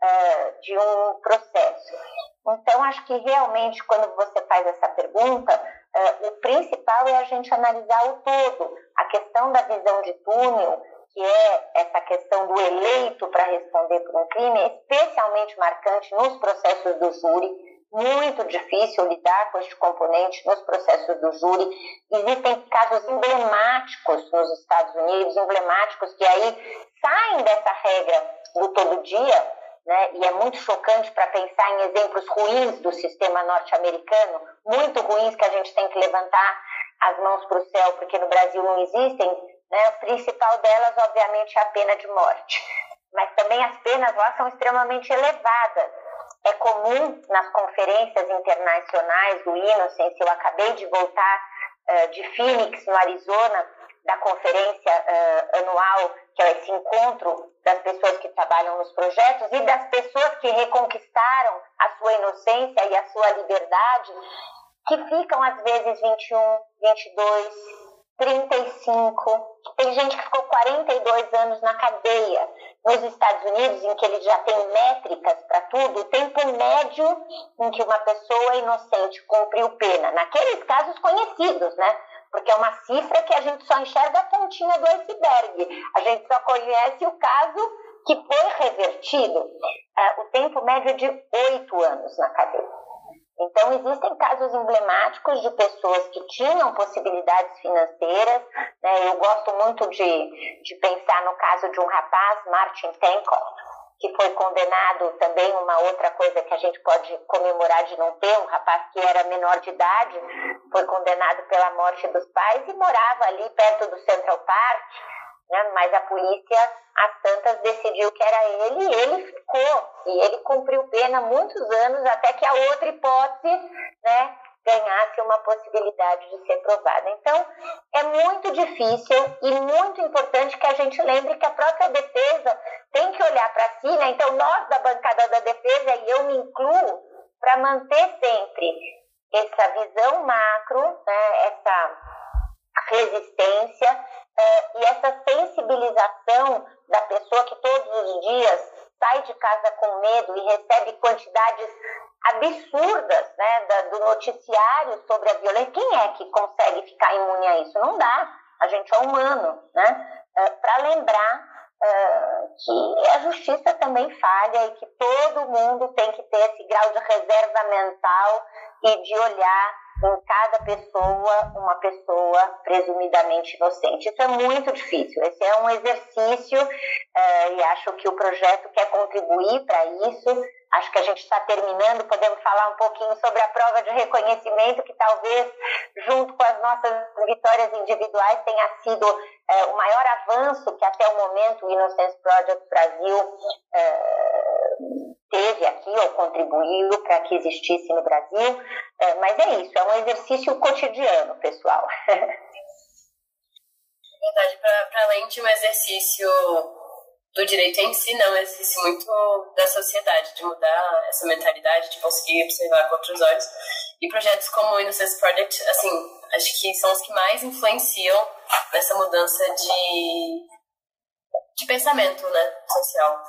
uh, de um processo. Então, acho que realmente, quando você faz essa pergunta, uh, o principal é a gente analisar o todo. A questão da visão de túnel, que é essa questão do eleito para responder por um crime, é especialmente marcante nos processos do júri. Muito difícil lidar com este componente nos processos do júri. Existem casos emblemáticos nos Estados Unidos, emblemáticos que aí saem dessa regra do todo dia, né? E é muito chocante para pensar em exemplos ruins do sistema norte-americano, muito ruins, que a gente tem que levantar as mãos para o céu, porque no Brasil não existem, né? O principal delas, obviamente, é a pena de morte. Mas também as penas lá são extremamente elevadas. é comum nas conferências internacionais do Innocence. Eu acabei de voltar uh, de Phoenix, no Arizona, da conferência uh, anual, que é esse encontro das pessoas que trabalham nos projetos e das pessoas que reconquistaram a sua inocência e a sua liberdade, que ficam às vezes vinte e um, vinte e dois, trinta e cinco, tem gente que ficou quarenta e dois anos na cadeia. Nos Estados Unidos, em que ele já tem métricas para tudo, o tempo médio em que uma pessoa inocente cumpriu pena, naqueles casos conhecidos, né? Porque é uma cifra que a gente só enxerga a pontinha do iceberg. A gente só conhece o caso que foi revertido. Uh, o tempo médio é de oito anos na cadeia. Então, existem casos emblemáticos de pessoas que tinham possibilidades financeiras, né? Eu gosto muito de, de pensar no caso de um rapaz, Martin Tenkov, que foi condenado também, uma outra coisa que a gente pode comemorar de não ter, um rapaz que era menor de idade, foi condenado pela morte dos pais e morava ali perto do Central Park, né? Mas a polícia, às tantas, decidiu que era ele e ele ficou. E ele cumpriu pena muitos anos até que a outra hipótese, né, ganhasse uma possibilidade de ser provada. Então, é muito difícil e muito importante que a gente lembre que a própria defesa tem que olhar para si, né? Então, nós da bancada da defesa, e eu me incluo, para manter sempre essa visão macro, né, essa resistência é, e essa sensibilização da pessoa que todos os dias sai de casa com medo e recebe quantidades absurdas, né, da, do noticiário sobre a violência. Quem é que consegue ficar imune a isso? Não dá. A gente é humano, né? É, para lembrar é, que a justiça também falha e que todo mundo tem que ter esse grau de reserva mental e de olhar em cada pessoa uma pessoa presumidamente inocente. Isso é muito difícil. Esse é um exercício uh, e acho que o projeto quer contribuir para isso. Acho que a gente está terminando, podemos falar um pouquinho sobre a prova de reconhecimento, que talvez, junto com as nossas vitórias individuais, tenha sido uh, o maior avanço que até o momento o Innocence Project Brasil uh, teve aqui, ou contribuiu para que existisse no Brasil. É, mas é isso, é um exercício cotidiano, pessoal. Verdade, para além de um exercício do direito em si, não, é um exercício muito da sociedade, de mudar essa mentalidade, de conseguir observar com outros olhos. E projetos como o Innocence Project, assim, acho que são os que mais influenciam nessa mudança de, de pensamento, né, social.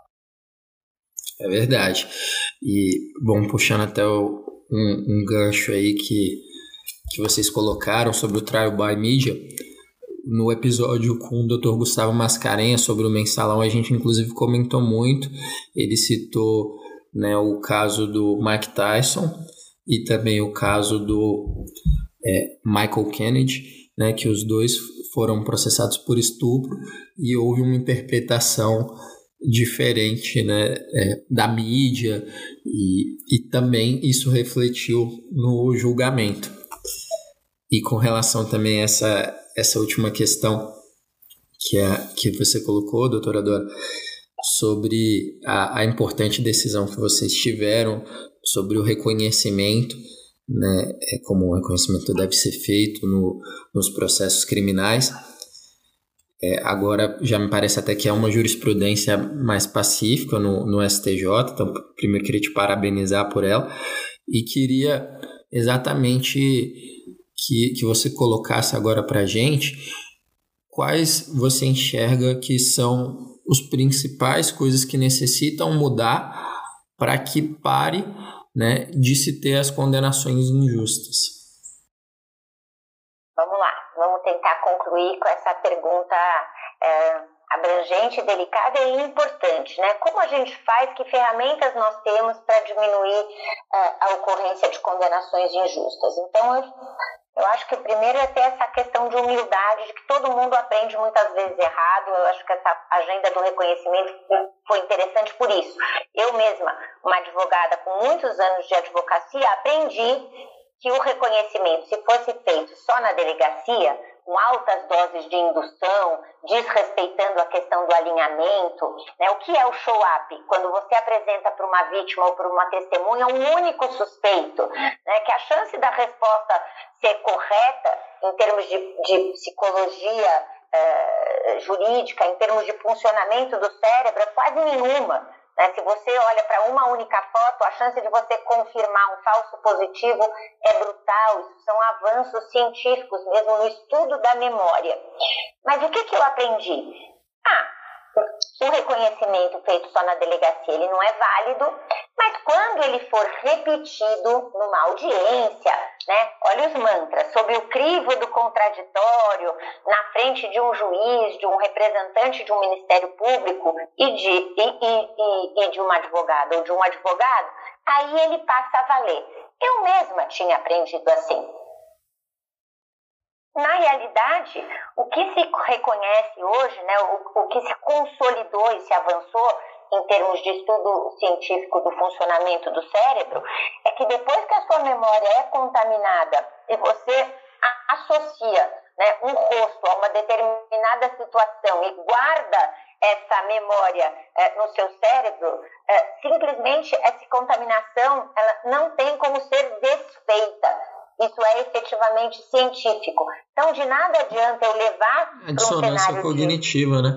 É verdade. E, bom, puxando até o, um, um gancho aí que, que vocês colocaram sobre o Trial by Media, no episódio com o doutor Gustavo Mascarenhas sobre o Mensalão, a gente inclusive comentou muito. Ele citou, né, o caso do Mike Tyson e também o caso do é, Michael Kennedy, né, que os dois foram processados por estupro e houve uma interpretação diferente, né, é, da mídia e, e também isso refletiu no julgamento. E com relação também a essa, essa última questão que, é, que você colocou, doutora Dora, sobre a, a importante decisão que vocês tiveram sobre o reconhecimento, né, é como o reconhecimento deve ser feito no, nos processos criminais. É, agora já me parece até que é uma jurisprudência mais pacífica no, no S T J, então primeiro queria te parabenizar por ela e queria exatamente que, que você colocasse agora para a gente quais você enxerga que são os principais coisas que necessitam mudar para que pare, né, de se ter as condenações injustas. Vamos lá, vamos tentar concluir com essa pergunta é, abrangente, delicada e importante, né? Como a gente faz, que ferramentas nós temos para diminuir é, a ocorrência de condenações injustas? Então, eu, eu acho que o primeiro é ter essa questão de humildade, de que todo mundo aprende muitas vezes errado. Eu acho que essa agenda do reconhecimento foi interessante por isso. Eu mesma, uma advogada com muitos anos de advocacia, aprendi que o reconhecimento, se fosse feito só na delegacia, com altas doses de indução, desrespeitando a questão do alinhamento, né? O que é o show-up? Quando você apresenta para uma vítima ou para uma testemunha um único suspeito, né? Que a chance da resposta ser correta, em termos de, de psicologia eh, jurídica, em termos de funcionamento do cérebro, é quase nenhuma. Né? Se você olha para uma única foto, a chance de você confirmar um falso positivo é brutal. Isso são avanços científicos mesmo no estudo da memória. Mas o que, que eu aprendi? Ah, o reconhecimento feito só na delegacia ele não é válido, mas quando ele for repetido numa audiência, né, olha os mantras, sob o crivo do contraditório, na frente de um juiz, de um representante de um Ministério Público e de, e, e, e, e de uma advogada ou de um advogado, aí ele passa a valer. Eu mesma tinha aprendido assim. Na realidade, o que se reconhece hoje, né, o, o que se consolidou e se avançou em termos de estudo científico do funcionamento do cérebro, é que depois que a sua memória é contaminada e você a, associa, né, um rosto a uma determinada situação e guarda essa memória é, no seu cérebro, é, simplesmente essa contaminação ela não tem como ser desfeita. Isso é efetivamente científico. Então, de nada adianta eu levar para um cenário... A dissonância cognitiva, de... né?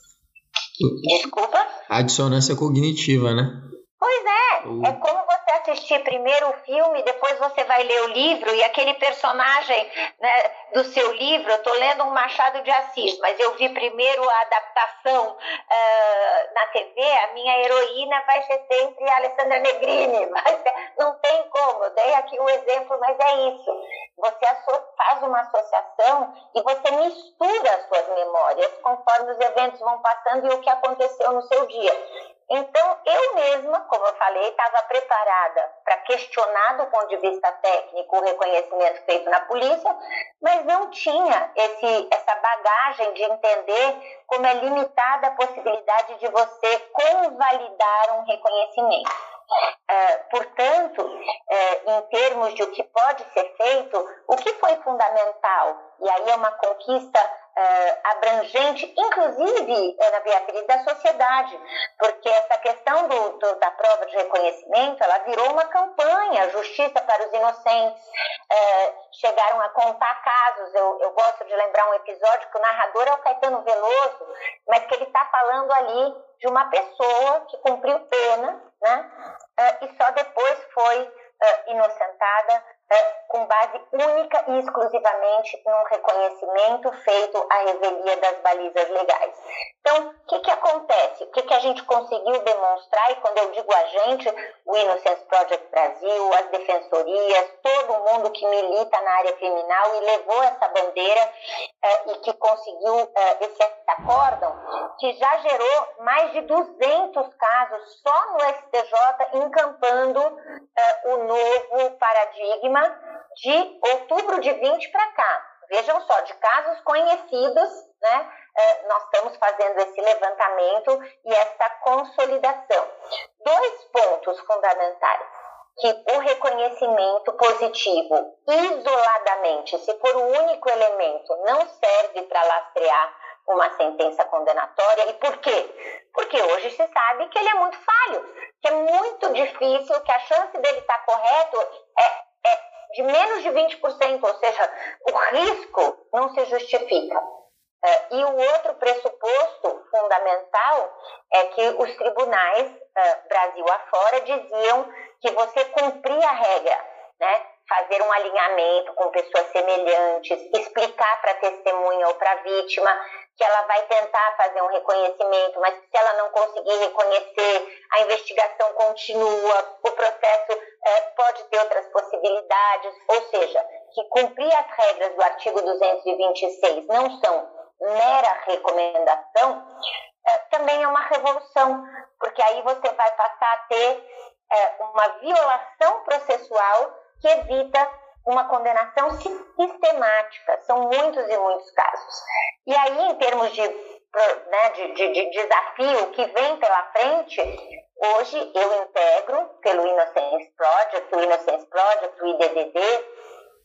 Desculpa? A dissonância cognitiva, né? Pois é. O... É como você assistir primeiro o filme, depois você vai ler o livro e aquele personagem, né, do seu livro, eu estou lendo um Machado de Assis, mas eu vi primeiro a adaptação uh, na T V, a minha heroína vai ser sempre a Alessandra Negrini. Mas não tem como, eu dei aqui um exemplo, mas é isso. Você faz uma associação e você mistura as suas memórias conforme os eventos vão passando e o que aconteceu no seu dia. Então, eu mesma, como eu falei, estava preparada para questionar do ponto de vista técnico o reconhecimento feito na polícia, mas não tinha esse, essa bagagem de entender como é limitada a possibilidade de você convalidar um reconhecimento. Uh, portanto, uh, em termos de o que pode ser feito, o que foi fundamental, e aí é uma conquista uh, abrangente, inclusive, Ana Beatriz, da sociedade, porque essa questão do, do, da prova de reconhecimento, ela virou uma campanha, justiça para os inocentes, uh, chegaram a contar casos, eu, eu gosto de lembrar um episódio que o narrador é o Caetano Veloso, mas que ele está falando ali de uma pessoa que cumpriu pena, né? Uh, e só depois foi uh, inocentada uh, com base única e exclusivamente num reconhecimento feito à revelia das balizas legais. Então, o que, que acontece? O que, que a gente conseguiu demonstrar, e quando eu digo a gente, o Innocence Project Brasil, as defensorias, todo mundo que milita na área criminal e levou essa bandeira uh, e que conseguiu uh, esse acórdão, que já gerou mais de duzentos casos só no S T J, encampando uh, o novo paradigma de outubro de vinte para cá. Vejam só, de casos conhecidos, né, uh, nós estamos fazendo esse levantamento e essa consolidação. Dois pontos fundamentais. Que o reconhecimento positivo, isoladamente, se for o único elemento, não serve para lastrear uma sentença condenatória. E por quê? Porque hoje se sabe que ele é muito falho, que é muito difícil, que a chance dele estar correto é, é de menos de vinte por cento, ou seja, o risco não se justifica. Uh, e o outro pressuposto fundamental é que os tribunais, uh, Brasil afora, diziam que você cumpria a regra, né? Fazer um alinhamento com pessoas semelhantes, explicar para a testemunha ou para a vítima que ela vai tentar fazer um reconhecimento, mas se ela não conseguir reconhecer, a investigação continua, o processo eh, pode ter outras possibilidades, ou seja, que cumprir as regras do artigo duzentos e vinte e seis não são mera recomendação, eh, também é uma revolução, porque aí você vai passar a ter eh, uma violação processual que evita uma condenação sistemática. São muitos e muitos casos. E aí, em termos de, né, de, de, de desafio que vem pela frente, hoje eu integro pelo Innocence Project, o Innocence Project, o I D D D,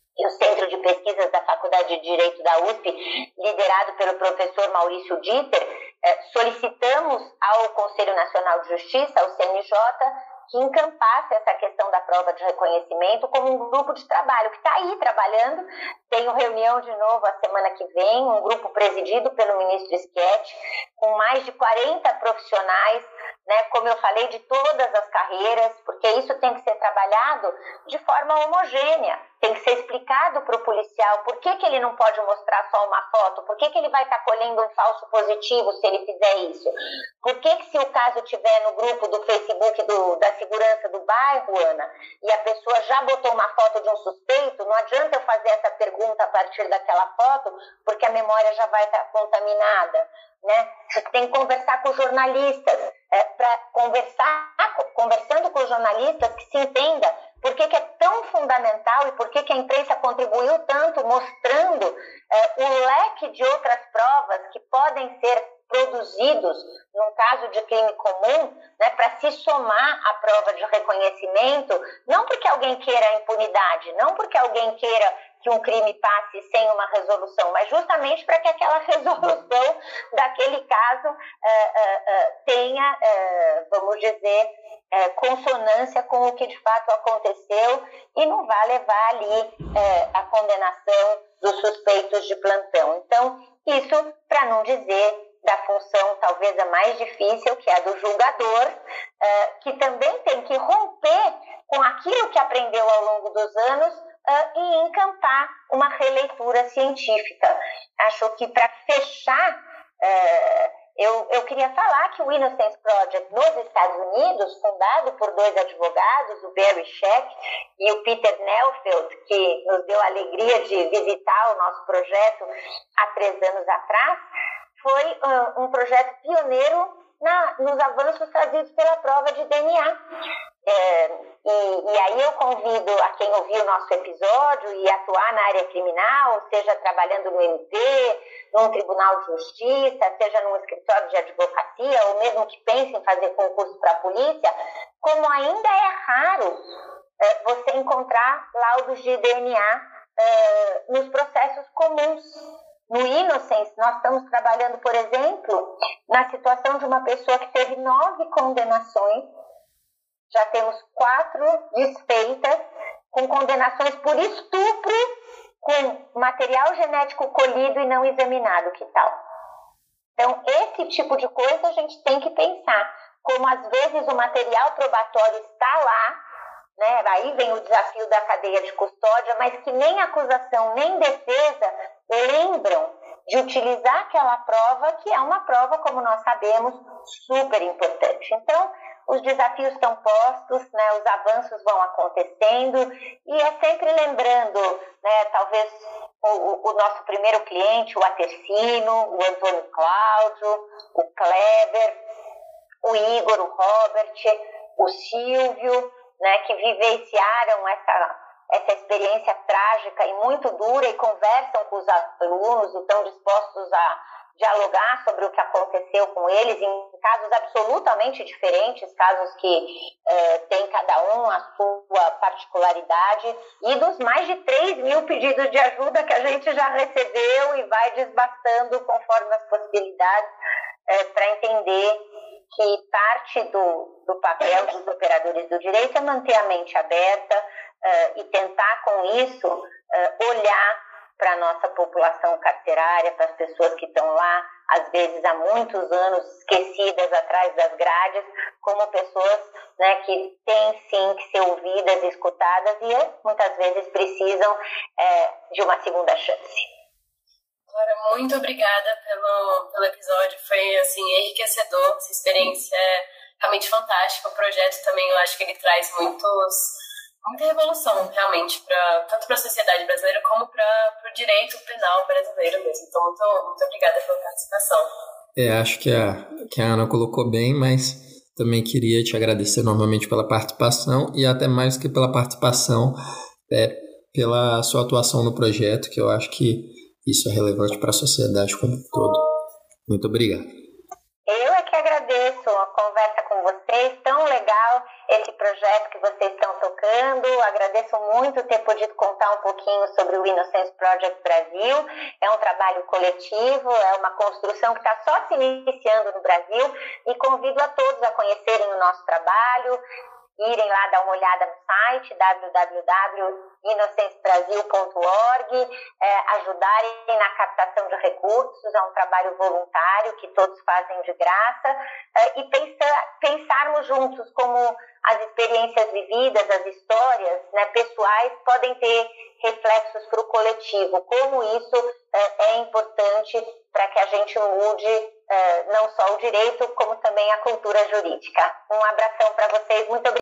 e o Centro de Pesquisas da Faculdade de Direito da U S P, liderado pelo professor Maurício Dieter, solicitamos ao Conselho Nacional de Justiça, ao C N J, que encampasse essa questão da prova de reconhecimento como um grupo de trabalho, que está aí trabalhando. Tenho reunião de novo a semana que vem, um grupo presidido pelo ministro Schietti, com mais de quarenta profissionais, né, como eu falei, de todas as carreiras, porque isso tem que ser trabalhado de forma homogênea, tem que ser explicado para o policial por que, que ele não pode mostrar só uma foto, por que, que ele vai estar colhendo um falso positivo se ele fizer isso, por que, que se o caso estiver no grupo do Facebook do, da segurança do bairro, Ana, e a pessoa já botou uma foto de um suspeito, não adianta eu fazer essa pergunta a partir daquela foto, porque a memória já vai estar contaminada. Né? Você tem que conversar com jornalistas, é, para conversar, conversando com jornalistas que se entenda por que, que é tão fundamental e por que, que a imprensa contribuiu tanto, mostrando é, o leque de outras provas que podem ser produzidos num caso de crime comum, né, para se somar à prova de reconhecimento, não porque alguém queira a impunidade, não porque alguém queira que um crime passe sem uma resolução, mas justamente para que aquela resolução daquele caso uh, uh, uh, tenha, uh, vamos dizer, uh, consonância com o que de fato aconteceu e não vá levar ali uh, a condenação dos suspeitos de plantão. Então, isso para não dizer da função talvez a mais difícil, que é a do julgador, uh, que também tem que romper com aquilo que aprendeu ao longo dos anos Uh, e encampar uma releitura científica. Acho que para fechar, uh, eu, eu queria falar que o Innocence Project nos Estados Unidos, fundado por dois advogados, o Barry Scheck e o Peter Neufeld, que nos deu a alegria de visitar o nosso projeto há três anos atrás, foi uh, um projeto pioneiro na, nos avanços trazidos pela prova de D N A. É, e, e aí eu convido a quem ouviu o nosso episódio e atuar na área criminal, seja trabalhando no M P, num tribunal de justiça, seja num escritório de advocacia, ou mesmo que pense em fazer concurso para a polícia, como ainda é raro é, você encontrar laudos de D N A é, nos processos comuns. No Innocence, nós estamos trabalhando, por exemplo, na situação de uma pessoa que teve nove condenações. Já temos quatro desfeitas com condenações por estupro com material genético colhido e não examinado, que tal? Então, esse tipo de coisa a gente tem que pensar. Como às vezes o material probatório está lá, né? Aí vem o desafio da cadeia de custódia, mas que nem acusação nem defesa lembram de utilizar aquela prova, que é uma prova, como nós sabemos, super importante. Então, os desafios estão postos, né, os avanços vão acontecendo e é sempre lembrando, né, talvez o, o nosso primeiro cliente, o Atercino, o Antônio Cláudio, o Kleber, o Igor, o Robert, o Silvio, né, que vivenciaram essa, essa experiência trágica e muito dura e conversam com os alunos e estão dispostos a dialogar sobre o que aconteceu com eles em casos absolutamente diferentes, casos que eh, têm cada um a sua particularidade, e dos mais de três mil pedidos de ajuda que a gente já recebeu e vai desbastando conforme as possibilidades eh, para entender que parte do, do papel dos operadores do direito é manter a mente aberta eh, e tentar com isso eh, olhar para a nossa população carcerária, para as pessoas que estão lá, às vezes há muitos anos esquecidas atrás das grades, como pessoas, né, que têm sim que ser ouvidas e escutadas e muitas vezes precisam é, de uma segunda chance. Clara, muito obrigada pelo, pelo episódio, foi assim, enriquecedor, essa experiência é realmente fantástica. O projeto também, eu acho que ele traz muitos... muita revolução, realmente, pra, tanto para a sociedade brasileira como para o direito penal brasileiro mesmo. Então, muito, muito obrigada pela participação. É, acho que a, que a Ana colocou bem, mas também queria te agradecer novamente pela participação e até mais que pela participação, é, pela sua atuação no projeto, que eu acho que isso é relevante para a sociedade como um todo. Muito obrigado. Eu é que agradeço a conversa com vocês, tão legal. esse projeto que vocês estão tocando. Agradeço muito ter podido contar um pouquinho sobre o Innocence Project Brasil. É um trabalho coletivo, é uma construção que está só se iniciando no Brasil, e convido a todos a conhecerem o nosso trabalho, irem lá dar uma olhada no site w w w ponto innocence brasil ponto org, é, ajudarem na captação de recursos. É um trabalho voluntário que todos fazem de graça, é, e pensar, pensarmos juntos como as experiências vividas, as histórias, né, pessoais, podem ter reflexos para o coletivo, como isso é, é importante para que a gente mude é, não só o direito, como também a cultura jurídica. Um abração para vocês, muito obrigada.